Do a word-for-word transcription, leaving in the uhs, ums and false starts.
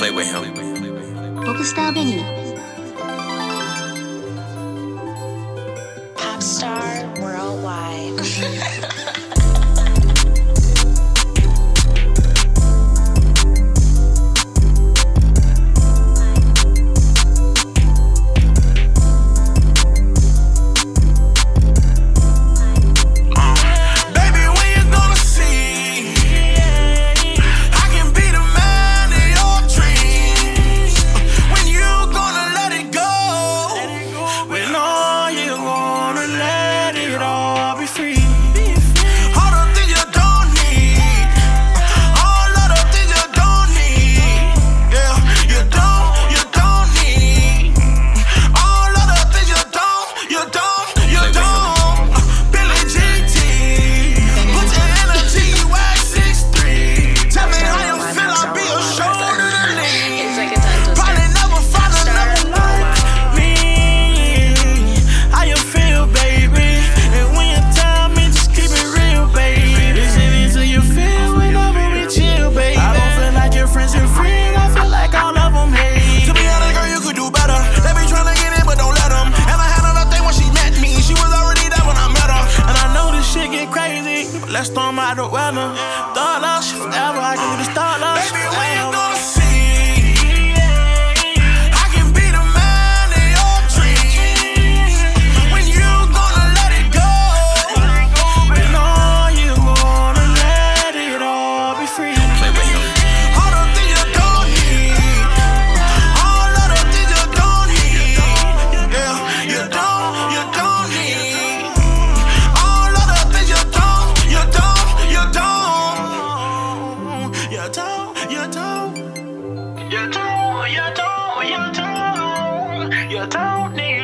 Play with him. Popstar Benny. Popstar Worldwide. Let's storm out the weather. Thought love shit forever. I can do this thought love shit forever. Baby, when you gonna see I can be the man of your dreams. When you gonna let it go? You know you gonna let it all be free. Play with him. All the things you don't need, all of the things you don't need. Yeah, you don't, you don't need. You don't, you don't, You don't, you don't, you don't, you don't need.